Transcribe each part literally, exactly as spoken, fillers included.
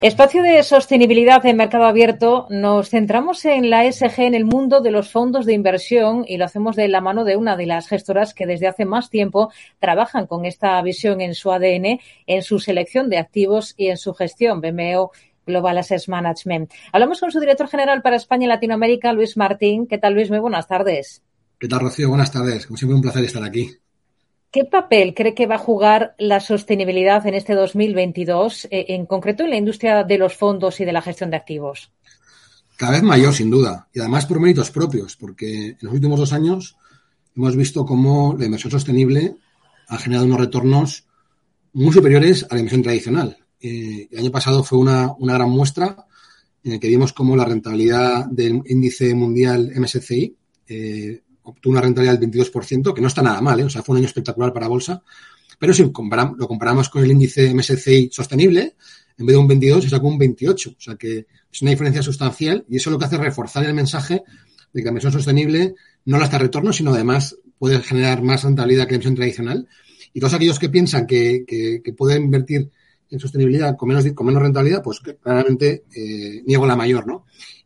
Espacio de sostenibilidad en mercado abierto. Nos centramos en la E S G en el mundo de los fondos de inversión y lo hacemos de la mano de una de las gestoras que desde hace más tiempo trabajan con esta visión en su A D N, en su selección de activos y en su gestión. B M O Global Asset Management. Hablamos con su director general para España y Latinoamérica, Luis Martín. ¿Qué tal, Luis? Muy buenas tardes. ¿Qué tal, Rocío? Buenas tardes. Como siempre, un placer estar aquí. ¿Qué papel cree que va a jugar la sostenibilidad en este dos mil veintidós, eh, en concreto en la industria de los fondos y de la gestión de activos? Cada vez mayor, sin duda, y además por méritos propios, porque en los últimos dos años hemos visto cómo la inversión sostenible ha generado unos retornos muy superiores a la inversión tradicional. Eh, el año pasado fue una, una gran muestra en el que vimos cómo la rentabilidad del índice mundial M S C I eh, obtuvo una rentabilidad del veintidós por ciento, que no está nada mal, ¿eh? O sea, fue un año espectacular para bolsa. Pero si comparamos, lo comparamos con el índice M S C I sostenible, en vez de un veintidós, se sacó un veintiocho. O sea, que es una diferencia sustancial y eso lo que hace es reforzar el mensaje de que la inversión sostenible no lastra retorno, sino además puede generar más rentabilidad que la inversión tradicional. Y todos aquellos que piensan que, que, que pueden invertir en sostenibilidad con menos, con menos rentabilidad, pues claramente eh, niego la mayor, ¿no?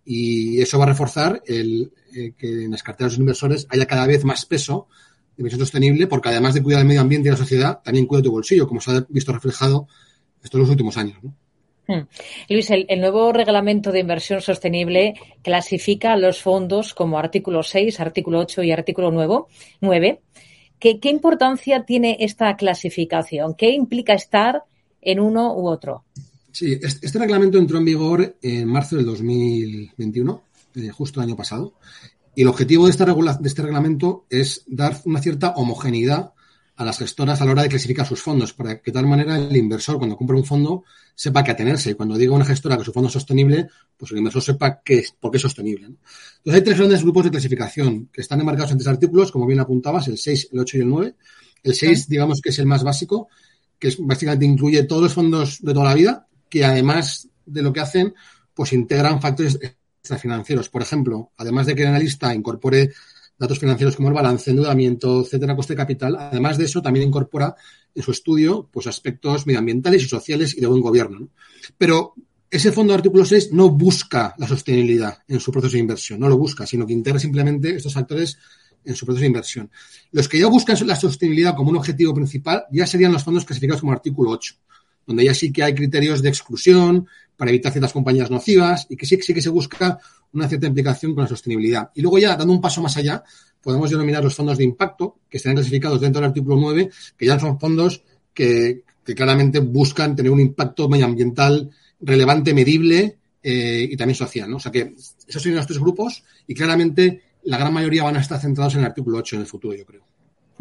Y eso va a reforzar el eh, que en las carteras de los inversores haya cada vez más peso de inversión sostenible, porque además de cuidar el medio ambiente y la sociedad, también cuida tu bolsillo, como se ha visto reflejado estos los últimos años, ¿no? Hmm. Luis, el, el nuevo reglamento de inversión sostenible clasifica los fondos como artículo seis, artículo ocho y artículo nueve. ¿Qué, qué importancia tiene esta clasificación? ¿Qué implica estar en uno u otro? Sí, este reglamento entró en vigor en marzo del dos mil veintiuno, eh, justo el año pasado, y el objetivo de, esta regula- de este reglamento es dar una cierta homogeneidad a las gestoras a la hora de clasificar sus fondos, para que de tal manera el inversor, cuando compra un fondo, sepa a qué atenerse. Y cuando diga una gestora que su fondo es sostenible, pues el inversor sepa qué es, por qué es sostenible, ¿no? Entonces hay tres grandes grupos de clasificación que están enmarcados en tres artículos, como bien apuntabas, el seis, el ocho y el nueve. El seis, digamos que es el más básico, que es, básicamente incluye todos los fondos de toda la vida, que además de lo que hacen, pues integran factores extrafinancieros. Por ejemplo, además de que el analista incorpore datos financieros como el balance, endeudamiento, etcétera, coste de capital, además de eso también incorpora en su estudio pues aspectos medioambientales y sociales y de buen gobierno, ¿no? Pero ese fondo de artículo seis no busca la sostenibilidad en su proceso de inversión, no lo busca, sino que integra simplemente estos factores en su proceso de inversión. Los que ya buscan la sostenibilidad como un objetivo principal ya serían los fondos clasificados como artículo ocho, donde ya sí que hay criterios de exclusión para evitar ciertas compañías nocivas y que sí, sí que se busca una cierta implicación con la sostenibilidad. Y luego ya, dando un paso más allá, podemos denominar los fondos de impacto, que están clasificados dentro del artículo nueve, que ya son fondos que, que claramente buscan tener un impacto medioambiental relevante, medible eh, y también social, ¿no? O sea que esos serían los tres grupos y claramente la gran mayoría van a estar centrados en el artículo ocho en el futuro, yo creo.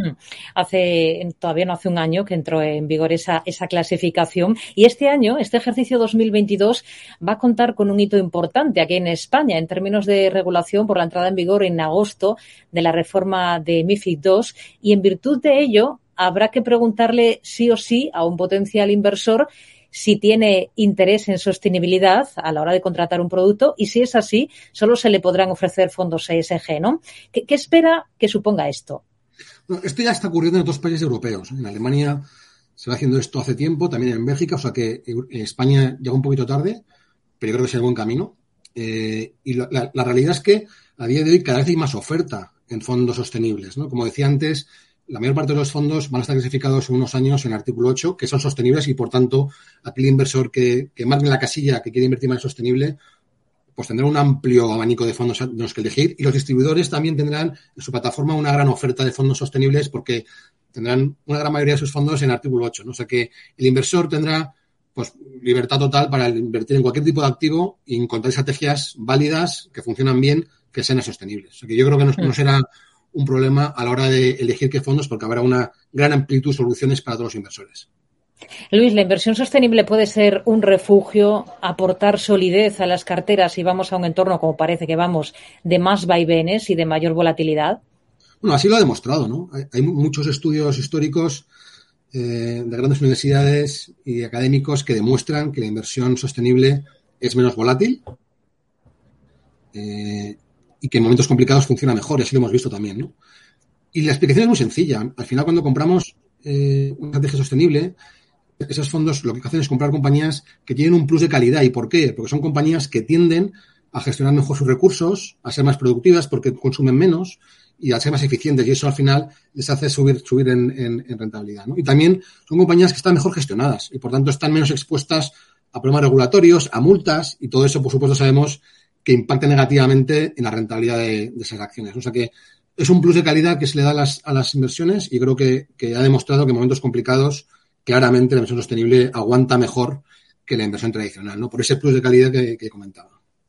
Hace, todavía no hace un año que entró en vigor esa, esa clasificación y este año, este ejercicio dos mil veintidós va a contar con un hito importante aquí en España en términos de regulación por la entrada en vigor en agosto de la reforma de MiFID dos y en virtud de ello habrá que preguntarle sí o sí a un potencial inversor si tiene interés en sostenibilidad a la hora de contratar un producto y si es así, solo se le podrán ofrecer fondos E S G, ¿no? ¿Qué, qué espera que suponga esto? Bueno, esto ya está ocurriendo en otros países europeos. En Alemania se va haciendo esto hace tiempo, también en Bélgica, o sea que España llegó un poquito tarde, pero yo creo que es el buen camino. Eh, y la, la, la realidad es que a día de hoy cada vez hay más oferta en fondos sostenibles, ¿no? Como decía antes, la mayor parte de los fondos van a estar clasificados en unos años en el artículo ocho, que son sostenibles y, por tanto, aquel inversor que, que marque la casilla que quiere invertir más en sostenible, pues tendrá un amplio abanico de fondos de los que elegir y los distribuidores también tendrán en su plataforma una gran oferta de fondos sostenibles porque tendrán una gran mayoría de sus fondos en el artículo ocho, ¿no? O sea que el inversor tendrá pues libertad total para invertir en cualquier tipo de activo y encontrar estrategias válidas que funcionan bien, que sean sostenibles. O sea que yo creo que no, no será un problema a la hora de elegir qué fondos porque habrá una gran amplitud de soluciones para todos los inversores. Luis, ¿la inversión sostenible puede ser un refugio, aportar solidez a las carteras si vamos a un entorno, como parece que vamos, de más vaivenes y de mayor volatilidad? Bueno, así lo ha demostrado, ¿no? Hay, hay muchos estudios históricos eh, de grandes universidades y académicos que demuestran que la inversión sostenible es menos volátil eh, y que en momentos complicados funciona mejor, y así lo hemos visto también, ¿no? Y la explicación es muy sencilla. Al final, cuando compramos eh, una estrategia sostenible, esos fondos lo que hacen es comprar compañías que tienen un plus de calidad. ¿Y por qué? Porque son compañías que tienden a gestionar mejor sus recursos, a ser más productivas porque consumen menos y a ser más eficientes. Y eso al final les hace subir, subir en, en, en rentabilidad, ¿no? Y también son compañías que están mejor gestionadas y por tanto están menos expuestas a problemas regulatorios, a multas y todo eso, por supuesto, sabemos que impacta negativamente en la rentabilidad de, de esas acciones. O sea que es un plus de calidad que se le da a las, a las inversiones y creo que, que ha demostrado que en momentos complicados claramente la inversión sostenible aguanta mejor que la inversión tradicional, ¿no? Por ese plus de calidad que, que comentaba.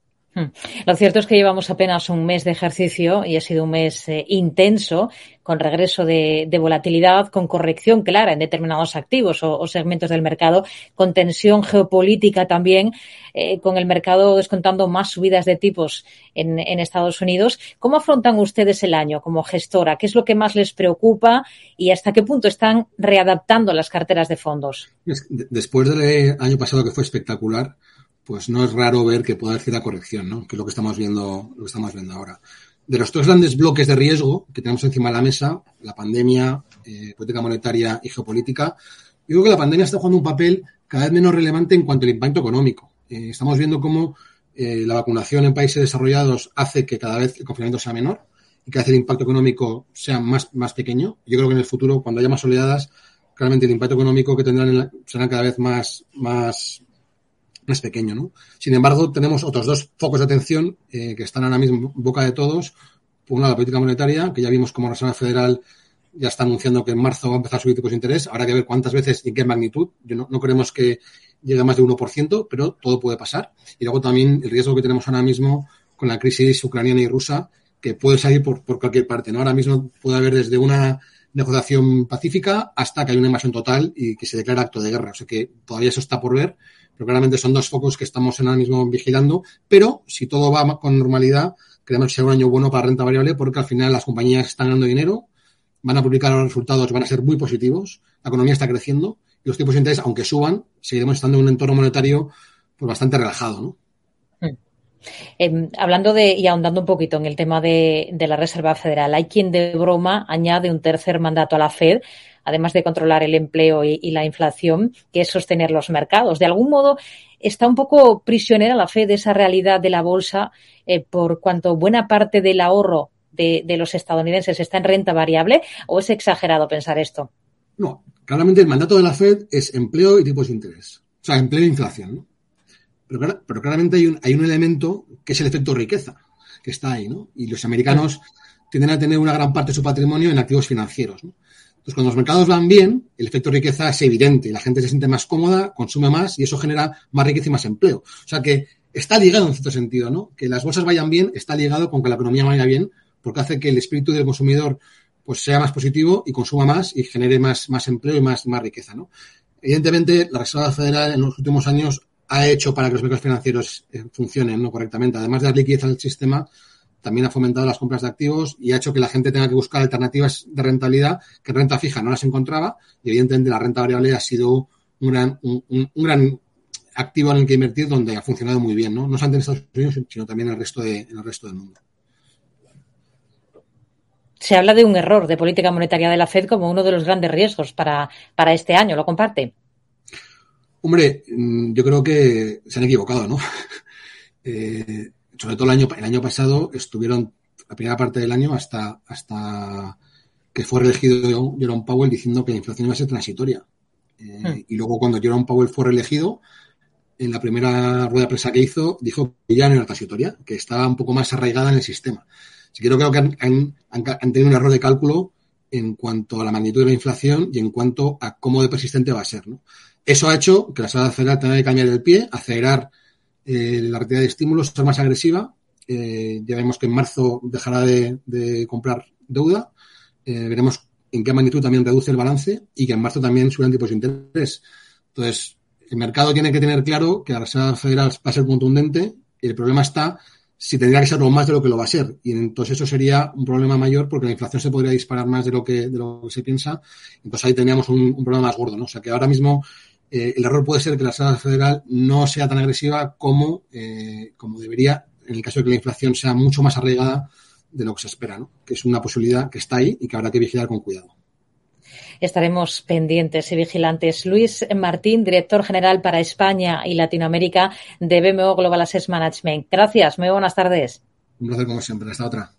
Lo cierto es que llevamos apenas un mes de ejercicio y ha sido un mes eh, intenso, con regreso de, de volatilidad, con corrección clara en determinados activos o, o segmentos del mercado, con tensión geopolítica también, eh, con el mercado descontando más subidas de tipos en, en Estados Unidos. ¿Cómo afrontan ustedes el año como gestora? ¿Qué es lo que más les preocupa y hasta qué punto están readaptando las carteras de fondos? Después del año pasado, que fue espectacular, pues no es raro ver que pueda haber cierta corrección, ¿no? Que es lo que estamos viendo, lo que estamos viendo ahora. De los tres grandes bloques de riesgo que tenemos encima de la mesa, la pandemia, eh, política monetaria y geopolítica, yo creo que la pandemia está jugando un papel cada vez menos relevante en cuanto al impacto económico. Eh, estamos viendo cómo eh, la vacunación en países desarrollados hace que cada vez el confinamiento sea menor y que hace el impacto económico sea más, más pequeño. Yo creo que en el futuro, cuando haya más oleadas, claramente el impacto económico que tendrán en la, será cada vez más, más más pequeño, ¿no? Sin embargo, tenemos otros dos focos de atención eh, que están ahora mismo en boca de todos. Por una, la política monetaria, que ya vimos como la Reserva Federal ya está anunciando que en marzo va a empezar a subir tipos de interés. Habrá que ver cuántas veces y en qué magnitud. Yo no, no queremos que llegue a más de uno por ciento, pero todo puede pasar. Y luego también el riesgo que tenemos ahora mismo con la crisis ucraniana y rusa, que puede salir por, por cualquier parte, ¿no? Ahora mismo puede haber desde una negociación pacífica hasta que hay una invasión total y que se declara acto de guerra. O sea que todavía eso está por ver. Pero claramente son dos focos que estamos ahora mismo vigilando, pero si todo va con normalidad, creemos que será un año bueno para renta variable porque al final las compañías están ganando dinero, van a publicar los resultados, van a ser muy positivos, la economía está creciendo y los tipos de interés, aunque suban, seguiremos estando en un entorno monetario pues bastante relajado, ¿no? Mm. Eh, hablando de y ahondando un poquito en el tema de, de la Reserva Federal, hay quien de broma añade un tercer mandato a la Fed, además de controlar el empleo y, y la inflación, que es sostener los mercados. De algún modo, está un poco prisionera la Fed de esa realidad de la bolsa, eh, por cuanto buena parte del ahorro de, de los estadounidenses está en renta variable, ¿o es exagerado pensar esto? No, claramente el mandato de la Fed es empleo y tipos de interés. O sea, empleo e inflación, ¿no? Pero, pero claramente hay un, hay un elemento que es el efecto riqueza, que está ahí, ¿no? Y los americanos tienden a tener una gran parte de su patrimonio en activos financieros, ¿no? Entonces, cuando los mercados van bien, el efecto riqueza es evidente. La gente se siente más cómoda, consume más y eso genera más riqueza y más empleo. O sea que está ligado en cierto sentido, ¿no? Que las bolsas vayan bien está ligado con que la economía vaya bien porque hace que el espíritu del consumidor pues sea más positivo y consuma más y genere más, más empleo y más, más riqueza, ¿no? Evidentemente, la Reserva Federal en los últimos años ha hecho para que los mercados financieros eh, funcionen, ¿no? Correctamente. Además de dar liquidez al sistema, también ha fomentado las compras de activos y ha hecho que la gente tenga que buscar alternativas de rentabilidad que renta fija no las encontraba y evidentemente la renta variable ha sido un gran, un, un, un gran activo en el que invertir donde ha funcionado muy bien, ¿no? No solamente en Estados Unidos, sino también en el resto de, en el resto del mundo. Se habla de un error de política monetaria de la Fed como uno de los grandes riesgos para, para este año. ¿Lo comparte? Hombre, yo creo que se han equivocado, ¿no? eh, sobre todo el año, el año pasado estuvieron la primera parte del año hasta, hasta que fue reelegido Jerome Powell diciendo que la inflación iba a ser transitoria. Eh, hmm. Y luego cuando Jerome Powell fue reelegido, en la primera rueda de prensa que hizo, dijo que ya no era transitoria, que estaba un poco más arraigada en el sistema. Así que yo creo que han, han, han tenido un error de cálculo en cuanto a la magnitud de la inflación y en cuanto a cómo de persistente va a ser, ¿no? Eso ha hecho que la Reserva Federal tenga que cambiar el pie, acelerar eh, la retirada de estímulos, ser más agresiva. Eh, ya vemos que en marzo dejará de, de comprar deuda. Eh, veremos en qué magnitud también reduce el balance y que en marzo también suben tipos de interés. Entonces, el mercado tiene que tener claro que la Reserva Federal va a ser contundente y el problema está si tendría que serlo más de lo que lo va a ser. Y entonces eso sería un problema mayor porque la inflación se podría disparar más de lo que, de lo que se piensa. Entonces ahí tendríamos un, un problema más gordo, ¿no? O sea que ahora mismo eh, el error puede ser que la Reserva Federal no sea tan agresiva como, eh, como debería en el caso de que la inflación sea mucho más arraigada de lo que se espera, ¿no? Que es una posibilidad que está ahí y que habrá que vigilar con cuidado. Estaremos pendientes y vigilantes. Luis Martín, director general para España y Latinoamérica de B M O Global Asset Management. Gracias, muy buenas tardes. Un placer como siempre. Hasta otra.